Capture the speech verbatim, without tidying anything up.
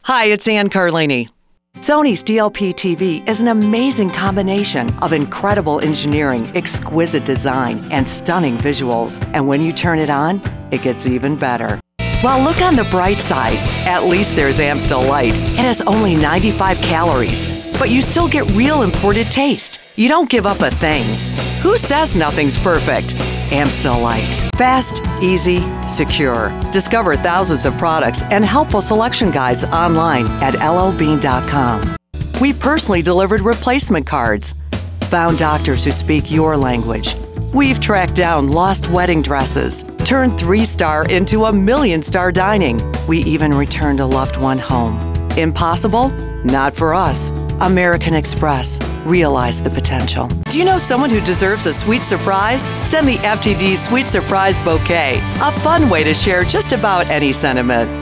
Hi, it's Ann Carlini. Sony's D L P T V is an amazing combination of incredible engineering, exquisite design, and stunning visuals. And when you turn it on, it gets even better. Well, look on the bright side. At least there's Amstel Light. It has only ninety-five calories, but you still get real imported taste. You don't give up a thing. Who says nothing's perfect? Amstel Light. Fast, easy, secure. Discover thousands of products and helpful selection guides online at L L Bean dot com. We personally delivered replacement cards. Found doctors who speak your language. We've tracked down lost wedding dresses. Turned three-star into a million-star dining. We even returned a loved one home. Impossible? Not for us. American Express. Realize the potential. Do you know someone who deserves a sweet surprise? Send the F T D Sweet Surprise Bouquet, a fun way to share just about any sentiment.